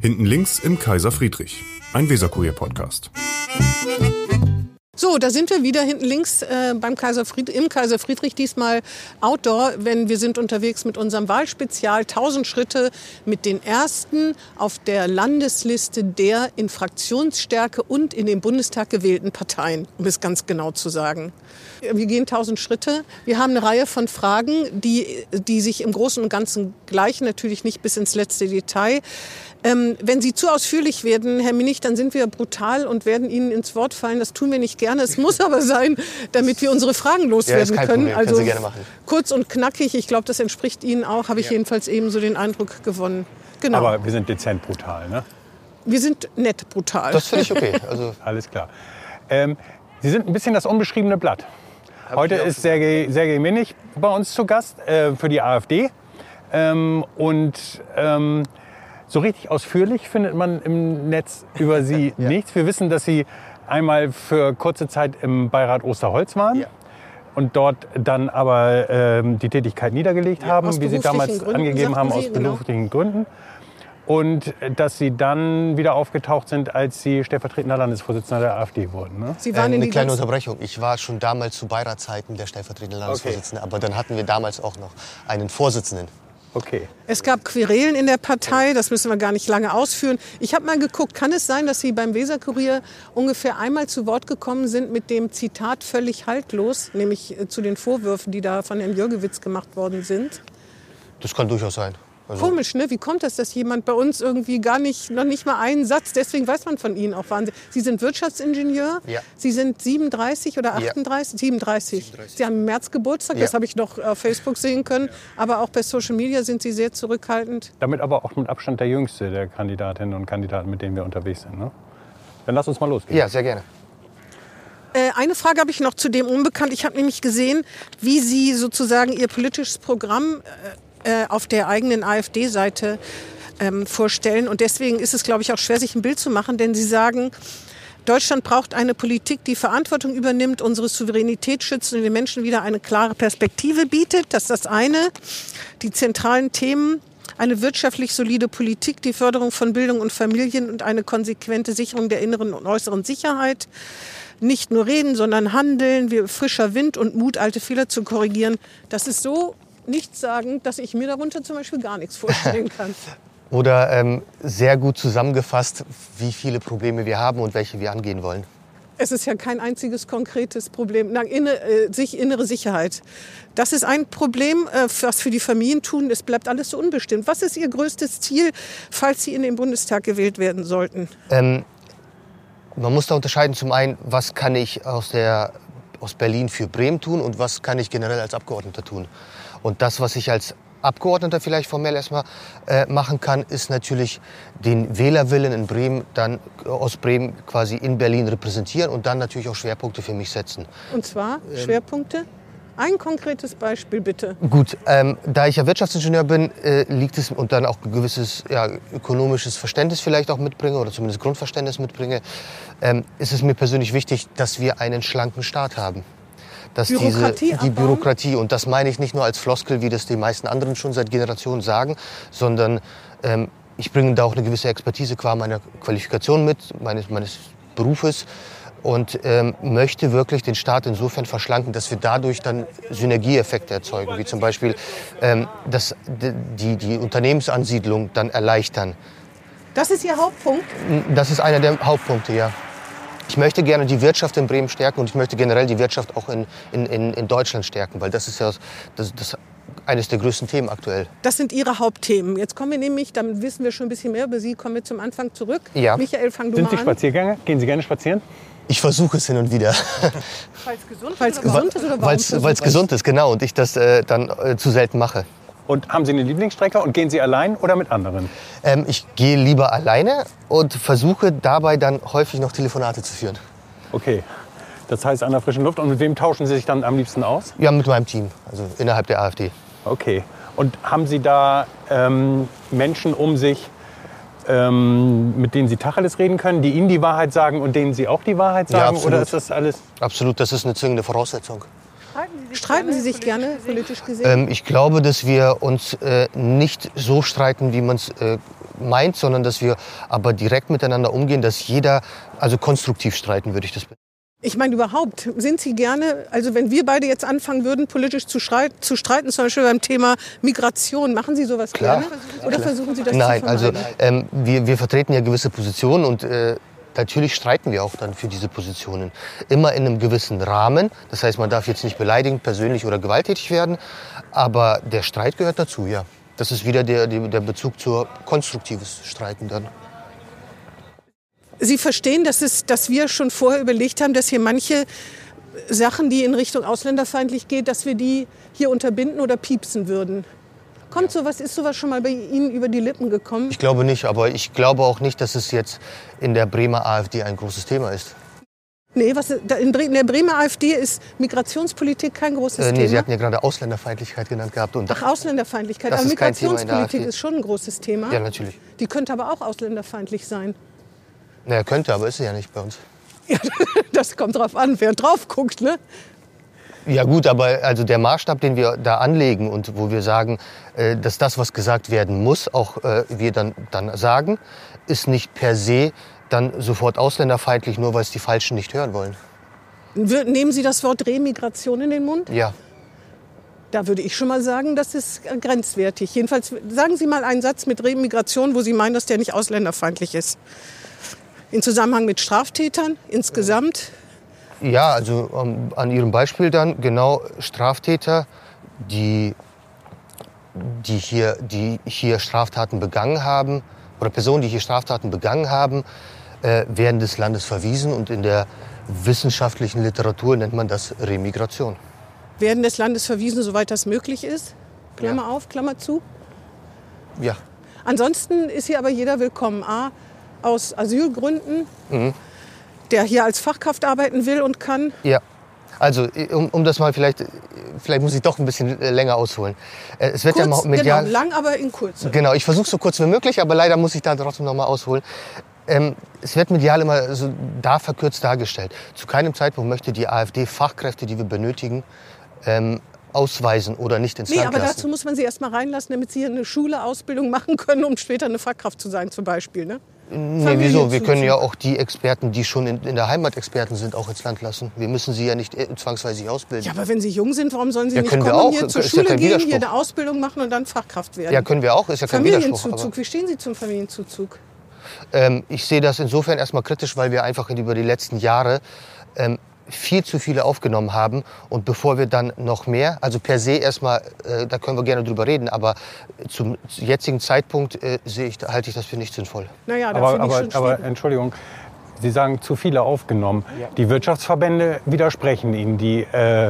Hinten links im Kaiser Friedrich, ein Weserkurier-Podcast. So, da sind wir wieder hinten links im Kaiser Friedrich, diesmal Outdoor, wenn wir sind unterwegs mit unserem Wahlspezial 1000 Schritte mit den ersten auf der Landesliste der in Fraktionsstärke und in den Bundestag gewählten Parteien, um es ganz genau zu sagen. Wir gehen 1000 Schritte. Wir haben eine Reihe von Fragen, die sich im Großen und Ganzen gleichen, natürlich nicht bis ins letzte Detail. Wenn Sie zu ausführlich werden, Herr Minich, dann sind wir brutal und werden Ihnen ins Wort fallen. Das tun wir nicht gerne. Es muss aber sein, damit wir unsere Fragen loswerden können. Problem. Also können Sie gerne machen. Kurz und knackig. Ich glaube, das entspricht Ihnen auch. Habe ich jedenfalls eben so den Eindruck gewonnen. Genau. Aber wir sind dezent brutal, ne? Wir sind nett brutal. Das finde ich okay. Also Alles klar. Sie sind ein bisschen das unbeschriebene Blatt. Heute ist Sergej Minich bei uns zu Gast für die AfD. So richtig ausführlich findet man im Netz über Sie nichts. Wir wissen, dass Sie einmal für kurze Zeit im Beirat Osterholz waren und dort dann aber die Tätigkeit niedergelegt haben, wie Sie damals Gründen, angegeben haben, aus beruflichen Gründen. Und dass Sie dann wieder aufgetaucht sind, als Sie stellvertretender Landesvorsitzender der AfD wurden. Ne? Sie waren eine kleine Unterbrechung. Ich war schon damals zu Beiratszeiten der stellvertretende Landesvorsitzende, aber dann hatten wir damals auch noch einen Vorsitzenden. Okay. Es gab Querelen in der Partei, das müssen wir gar nicht lange ausführen. Ich habe mal geguckt, kann es sein, dass Sie beim Weserkurier ungefähr einmal zu Wort gekommen sind mit dem Zitat völlig haltlos, nämlich zu den Vorwürfen, die da von Herrn Jürgewitz gemacht worden sind? Das kann durchaus sein. Also Komisch, ne? Wie kommt das, dass jemand bei uns irgendwie noch nicht mal einen Satz, deswegen weiß man von Ihnen auch Wahnsinn. Sie sind Wirtschaftsingenieur, Sie sind 37 oder 38? 37. Sie haben im März Geburtstag, das habe ich noch auf Facebook sehen können, aber auch bei Social Media sind Sie sehr zurückhaltend. Damit aber auch mit Abstand der jüngste der Kandidatinnen und Kandidaten, mit denen wir unterwegs sind. Ne? Dann lass uns mal losgehen. Ja, sehr gerne. Eine Frage habe ich noch zu dem Unbekannt. Ich habe nämlich gesehen, wie Sie sozusagen Ihr politisches Programm auf der eigenen AfD-Seite vorstellen. Und deswegen ist es, glaube ich, auch schwer, sich ein Bild zu machen. Denn Sie sagen, Deutschland braucht eine Politik, die Verantwortung übernimmt, unsere Souveränität schützt und den Menschen wieder eine klare Perspektive bietet. Das ist das eine. Die zentralen Themen: eine wirtschaftlich solide Politik, die Förderung von Bildung und Familien und eine konsequente Sicherung der inneren und äußeren Sicherheit. Nicht nur reden, sondern handeln, frischer Wind und Mut, alte Fehler zu korrigieren. Das ist so nichtssagend, dass ich mir darunter zum Beispiel gar nichts vorstellen kann. Oder sehr gut zusammengefasst, wie viele Probleme wir haben und welche wir angehen wollen. Es ist ja kein einziges konkretes Problem. Innere Sicherheit. Das ist ein Problem, was für die Familien tun. Es bleibt alles so unbestimmt. Was ist Ihr größtes Ziel, falls Sie in den Bundestag gewählt werden sollten? Man muss da unterscheiden. Zum einen, was kann ich aus Berlin für Bremen tun und was kann ich generell als Abgeordneter tun. Und das, was ich als Abgeordneter vielleicht formell erstmal machen kann, ist natürlich den Wählerwillen in Bremen, dann aus Bremen quasi in Berlin repräsentieren und dann natürlich auch Schwerpunkte für mich setzen. Und zwar Schwerpunkte? Ein konkretes Beispiel bitte. Gut, da ich ja Wirtschaftsingenieur bin, liegt es und dann auch ein gewisses ökonomisches Verständnis vielleicht auch mitbringe oder zumindest Grundverständnis mitbringe, ist es mir persönlich wichtig, dass wir einen schlanken Staat haben. Dass die Bürokratie, und das meine ich nicht nur als Floskel, wie das die meisten anderen schon seit Generationen sagen, sondern ich bringe da auch eine gewisse Expertise qua meiner Qualifikation mit, meines Berufes und möchte wirklich den Staat insofern verschlanken, dass wir dadurch dann Synergieeffekte erzeugen, wie zum Beispiel dass die Unternehmensansiedlung dann erleichtern. Das ist Ihr Hauptpunkt? Das ist einer der Hauptpunkte, ja. Ich möchte gerne die Wirtschaft in Bremen stärken und ich möchte generell die Wirtschaft auch in Deutschland stärken, weil das ist ja das eines der größten Themen aktuell. Das sind Ihre Hauptthemen. Jetzt kommen wir nämlich, damit wissen wir schon ein bisschen mehr über Sie, kommen wir zum Anfang zurück. Ja. Michael, fang du Sind mal Sie an. Spaziergänger? Gehen Sie gerne spazieren? Ich versuche es hin und wieder. Weil es gesund ist oder warum? Weil es gesund ist, genau, und ich das dann zu selten mache. Und haben Sie eine Lieblingsstrecke und gehen Sie allein oder mit anderen? Ich gehe lieber alleine und versuche dabei dann häufig noch Telefonate zu führen. Okay, das heißt an der frischen Luft. Und mit wem tauschen Sie sich dann am liebsten aus? Ja, mit meinem Team, also innerhalb der AfD. Okay. Und haben Sie da Menschen um sich, mit denen Sie Tacheles reden können, die Ihnen die Wahrheit sagen und denen Sie auch die Wahrheit sagen? Ja, oder ist das alles? Absolut, das ist eine zwingende Voraussetzung. Streiten Sie sich gerne, politisch gesehen? Ich glaube, dass wir uns nicht so streiten, wie man es meint, sondern dass wir aber direkt miteinander umgehen, dass jeder, also konstruktiv streiten, würde ich das. Ich meine überhaupt, sind Sie gerne, also wenn wir beide jetzt anfangen würden, politisch zu streiten, zum Beispiel beim Thema Migration, machen Sie sowas gerne? Oder versuchen Sie das Nein, zu vermeiden? also wir vertreten ja gewisse Positionen und natürlich streiten wir auch dann für diese Positionen. Immer in einem gewissen Rahmen. Das heißt, man darf jetzt nicht beleidigend, persönlich oder gewalttätig werden. Aber der Streit gehört dazu, ja. Das ist wieder der Bezug zur konstruktives Streiten dann. Sie verstehen, dass wir schon vorher überlegt haben, dass hier manche Sachen, die in Richtung ausländerfeindlich geht, dass wir die hier unterbinden oder piepsen würden. Ist sowas schon mal bei Ihnen über die Lippen gekommen? Ich glaube nicht, aber ich glaube auch nicht, dass es jetzt in der Bremer AfD ein großes Thema ist. Nee, in der Bremer AfD ist Migrationspolitik kein großes Thema? Nee, Sie hatten ja gerade Ausländerfeindlichkeit genannt gehabt. Und Ach, Ausländerfeindlichkeit. Das Aber ist kein Thema in der Migrationspolitik AfD. ist schon ein großes Thema. Ja, natürlich. Die könnte aber auch ausländerfeindlich sein. Naja, könnte, aber ist sie ja nicht bei uns. Ja, das kommt drauf an, wer drauf guckt, ne? Ja gut, aber also der Maßstab, den wir da anlegen und wo wir sagen, dass das, was gesagt werden muss, auch wir dann sagen, ist nicht per se dann sofort ausländerfeindlich, nur weil es die Falschen nicht hören wollen. Nehmen Sie das Wort Remigration in den Mund? Ja. Da würde ich schon mal sagen, das ist grenzwertig. Jedenfalls sagen Sie mal einen Satz mit Remigration, wo Sie meinen, dass der nicht ausländerfeindlich ist. In Zusammenhang mit Straftätern insgesamt? Ja, also an Ihrem Beispiel dann genau Straftäter, die hier Straftaten begangen haben oder Personen, die hier Straftaten begangen haben, werden des Landes verwiesen und in der wissenschaftlichen Literatur nennt man das Remigration. Werden des Landes verwiesen, soweit das möglich ist? Klammer auf, Klammer zu. Ja. Ansonsten ist hier aber jeder willkommen. A, aus Asylgründen, der hier als Fachkraft arbeiten will und kann. Ja. Also, um das mal vielleicht muss ich doch ein bisschen länger ausholen. Es wird Kurz, ja medial. genau, lang, aber in Kurze. Genau, ich versuche so kurz wie möglich, aber leider muss ich da trotzdem noch mal ausholen. Es wird medial immer so verkürzt dargestellt. Zu keinem Zeitpunkt möchte die AfD Fachkräfte, die wir benötigen, ausweisen oder nicht ins Land aber lassen. dazu muss man sie erst mal reinlassen, damit sie hier eine Schule, Ausbildung machen können, um später eine Fachkraft zu sein zum Beispiel. Ne? Nee, wieso? Wir können ja auch die Experten, die schon in der Heimat Experten sind, auch ins Land lassen. Wir müssen sie ja nicht zwangsweise ausbilden. Ja, aber wenn sie jung sind, warum sollen sie Ja, nicht können wir kommen, auch. hier zur Ist ja Schule kein gehen, Widerspruch. hier eine Ausbildung machen und dann Fachkraft werden? Ja, können wir auch. Ist ja kein Widerspruch. Familienzuzug. Wie stehen Sie zum Familienzuzug? Ich sehe das insofern erstmal kritisch, weil wir einfach über die letzten Jahre viel zu viele aufgenommen haben. Und bevor wir dann noch mehr, also per se erstmal, da können wir gerne drüber reden, aber zum jetzigen Zeitpunkt halte ich das für nicht sinnvoll. Naja, da finde ich schon aber schwierig. Entschuldigung, Sie sagen, zu viele aufgenommen. Ja. Die Wirtschaftsverbände widersprechen Ihnen. Die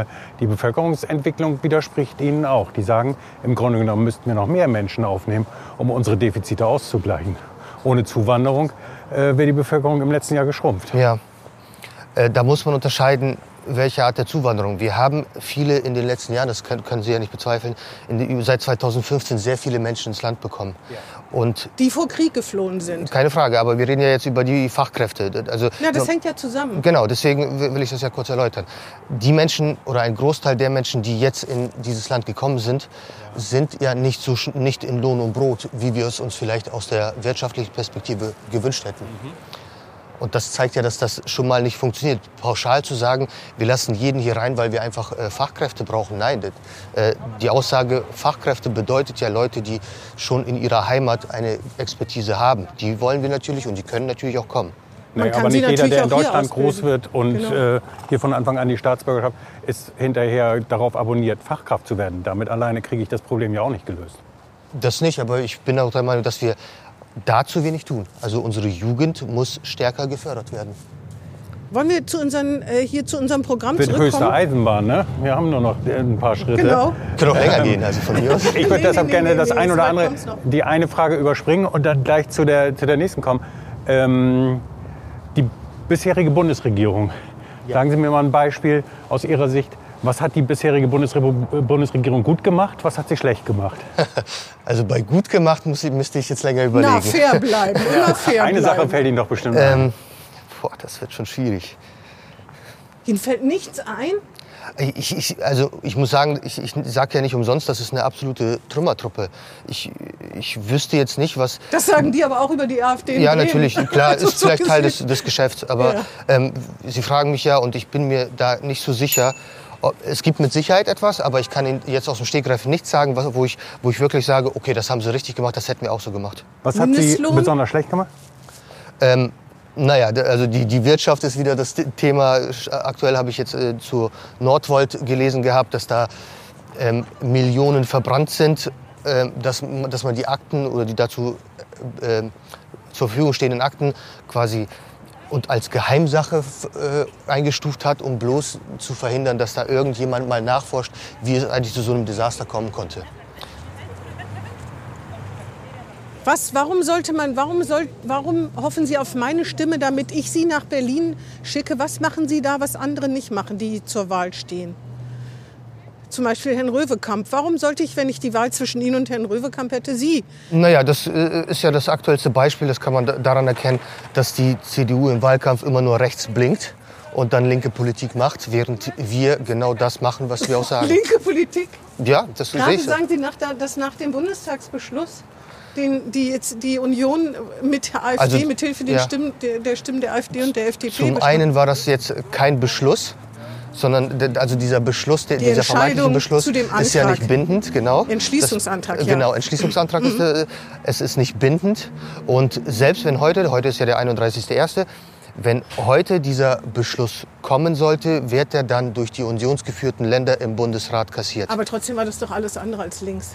Bevölkerungsentwicklung widerspricht Ihnen auch. Die sagen, im Grunde genommen müssten wir noch mehr Menschen aufnehmen, um unsere Defizite auszugleichen. Ohne Zuwanderung wäre die Bevölkerung im letzten Jahr geschrumpft. Ja, da muss man unterscheiden, welche Art der Zuwanderung. Wir haben viele in den letzten Jahren, das können Sie ja nicht bezweifeln, seit 2015 sehr viele Menschen ins Land bekommen. Ja. Und die vor Krieg geflohen sind. Keine Frage, aber wir reden ja jetzt über die Fachkräfte. Also, ja, das hängt ja zusammen. Genau, deswegen will ich das ja kurz erläutern. Die Menschen oder ein Großteil der Menschen, die jetzt in dieses Land gekommen sind, sind ja nicht in Lohn und Brot, wie wir es uns vielleicht aus der wirtschaftlichen Perspektive gewünscht hätten. Und das zeigt ja, dass das schon mal nicht funktioniert. Pauschal zu sagen, wir lassen jeden hier rein, weil wir einfach Fachkräfte brauchen. Nein, die Aussage Fachkräfte bedeutet ja Leute, die schon in ihrer Heimat eine Expertise haben. Die wollen wir natürlich und die können natürlich auch kommen. Nee, aber nicht jeder, der in Deutschland groß wird und hier von Anfang an die Staatsbürgerschaft, ist hinterher darauf abonniert, Fachkraft zu werden. Damit alleine kriege ich das Problem ja auch nicht gelöst. Das nicht, aber ich bin auch der Meinung, dass wir da zu wenig tun. Also unsere Jugend muss stärker gefördert werden. Wollen wir zu unserem Programm Wird zurückkommen? höchste Eisenbahn, ne? Wir haben nur noch ein paar Schritte. Genau. Können auch länger gehen, also von mir aus. Ich würde deshalb gerne das ein oder andere, die eine Frage überspringen und dann gleich zu der nächsten kommen. Die bisherige Bundesregierung. Ja. Sagen Sie mir mal ein Beispiel aus Ihrer Sicht. Was hat die bisherige Bundesregierung gut gemacht? Was hat sie schlecht gemacht? Also bei gut gemacht müsste ich jetzt länger überlegen. Na, fair bleiben. Immer fair Eine bleiben. Sache fällt Ihnen doch bestimmt ein. Das wird schon schwierig. Ihnen fällt nichts ein? Ich muss sagen, ich sage ja nicht umsonst, das ist eine absolute Trümmertruppe. Ich wüsste jetzt nicht, was... Das sagen die aber auch über die AfD in Ja, Bremen. natürlich, klar, ist vielleicht Teil des Geschäfts. Aber Sie fragen mich ja, und ich bin mir da nicht so sicher. Es gibt mit Sicherheit etwas, aber ich kann Ihnen jetzt aus dem Stegreif nichts sagen, wo ich wirklich sage, okay, das haben Sie richtig gemacht, das hätten wir auch so gemacht. Was hat Sie besonders schlecht gemacht? Naja, also die Wirtschaft ist wieder das Thema. Aktuell habe ich jetzt zu Nordvolt gelesen gehabt, dass da Millionen verbrannt sind, dass man die Akten oder die dazu zur Verfügung stehenden Akten quasi und als Geheimsache eingestuft hat, um bloß zu verhindern, dass da irgendjemand mal nachforscht, wie es eigentlich zu so einem Desaster kommen konnte. Warum hoffen Sie auf meine Stimme, damit ich Sie nach Berlin schicke? Was machen Sie da, was andere nicht machen, die zur Wahl stehen? Zum Beispiel Herrn Röwekamp. Warum sollte ich, wenn ich die Wahl zwischen Ihnen und Herrn Röwekamp hätte, Sie? Naja, das ist ja das aktuellste Beispiel. Das kann man daran erkennen, dass die CDU im Wahlkampf immer nur rechts blinkt und dann linke Politik macht, während wir genau das machen, was wir auch sagen. Linke Politik? Ja, das sehe Gerade ich so. sagen Sie, dass nach dem Bundestagsbeschluss die Union mit der AfD, Also, mit Hilfe der Stimmen der AfD und der FDP... Zum einen war das jetzt kein Beschluss, sondern also dieser Beschluss, dieser vermeintliche Beschluss zu dem ist ja Antrag. nicht bindend, genau. Entschließungsantrag, ja. Genau, Entschließungsantrag es ist nicht bindend. Und selbst wenn heute ist ja der 31.01., wenn heute dieser Beschluss kommen sollte, wird er dann durch die unionsgeführten Länder im Bundesrat kassiert. Aber trotzdem war das doch alles andere als links.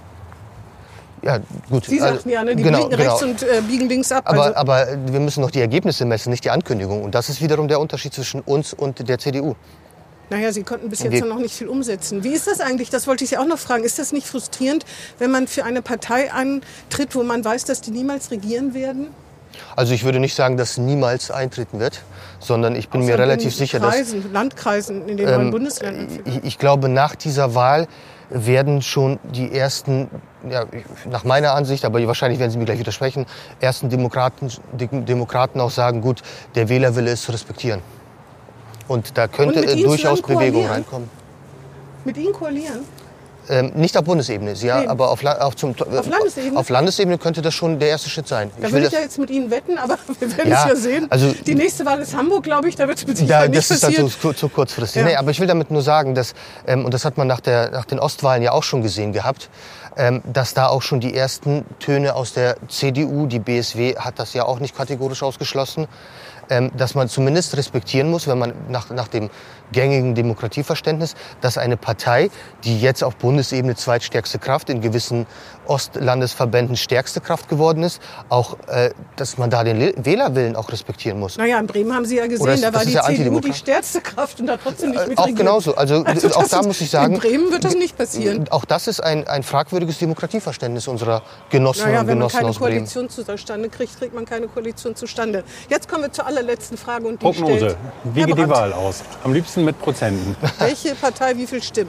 Ja, gut. Sie sagten ja, ne? Die biegen rechts und biegen links ab. Aber wir müssen noch die Ergebnisse messen, nicht die Ankündigung. Und das ist wiederum der Unterschied zwischen uns und der CDU. Naja, Sie konnten bis jetzt noch nicht viel umsetzen. Wie ist das eigentlich? Das wollte ich Sie auch noch fragen. Ist das nicht frustrierend, wenn man für eine Partei antritt, wo man weiß, dass die niemals regieren werden? Also ich würde nicht sagen, dass niemals eintreten wird, sondern ich bin mir relativ sicher, dass... Landkreisen in den neuen Bundesländern. Ich glaube, nach dieser Wahl werden schon die ersten, ja, nach meiner Ansicht, aber wahrscheinlich werden Sie mir gleich widersprechen, ersten Demokraten auch sagen, gut, der Wählerwille ist zu respektieren. Und da könnte durchaus Bewegung reinkommen. Mit Ihnen koalieren? Nicht auf Bundesebene, ja, aber auf Landesebene? Auf Landesebene könnte das schon der erste Schritt sein. Da würde ich ja jetzt mit Ihnen wetten, aber wir werden es ja sehen. Also, die nächste Wahl ist Hamburg, glaube ich, da wird es mit Sicherheit nicht passieren. Das ist dann zu kurzfristig. Ja. Nee, aber ich will damit nur sagen, dass, und das hat man nach den Ostwahlen ja auch schon gesehen gehabt, dass da auch schon die ersten Töne aus der CDU, die BSW hat das ja auch nicht kategorisch ausgeschlossen, dass man zumindest respektieren muss, wenn man nach dem gängigen Demokratieverständnis, dass eine Partei, die jetzt auf Bundesebene zweitstärkste Kraft, in gewissen Ostlandesverbänden stärkste Kraft geworden ist, auch, dass man da den Wählerwillen auch respektieren muss. Naja, in Bremen haben Sie ja gesehen, da war die CDU die stärkste Kraft und hat trotzdem nicht mitregiert. Auch genauso. Also auch da muss ich sagen, in Bremen wird das nicht passieren. Auch das ist ein fragwürdiges Demokratieverständnis unserer Genossinnen und Genossen aus Bremen. Wenn man keine Koalition zustande kriegt, kriegt man keine Koalition zustande. Jetzt kommen wir zur allerletzten Frage. Und die Prognose. Stellt Wie geht die Wahl aus? Am liebsten mit Prozenten. Welche Partei, wie viel Stimmen?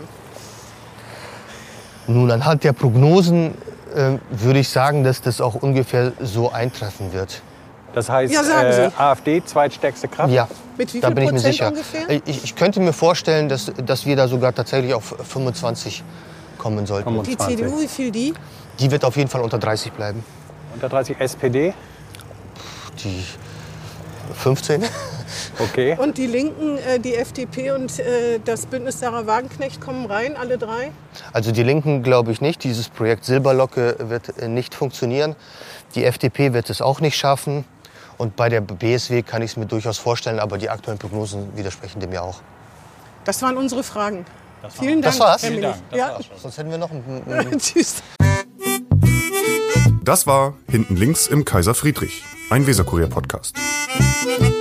Nun, anhand der Prognosen würde ich sagen, dass das auch ungefähr so eintreffen wird. Das heißt, AfD zweitstärkste Kraft? Ja, mit wie viel da bin ich mir Prozent sicher. Ungefähr? Ich könnte mir vorstellen, dass wir da sogar tatsächlich auf 25 kommen sollten. 25. Die CDU, wie viel die? Die wird auf jeden Fall unter 30 bleiben. Unter 30 SPD? Die 15. Okay. Und die Linken, die FDP und das Bündnis Sarah Wagenknecht kommen rein, alle drei? Also die Linken glaube ich nicht. Dieses Projekt Silberlocke wird nicht funktionieren. Die FDP wird es auch nicht schaffen. Und bei der BSW kann ich es mir durchaus vorstellen, aber die aktuellen Prognosen widersprechen dem ja auch. Das waren unsere Fragen. Vielen Dank. Das war's? Herr Milch. Ja. Sonst hätten wir noch Tschüss. Das war Hinten links im Kaiser Friedrich, ein Weserkurier-Podcast.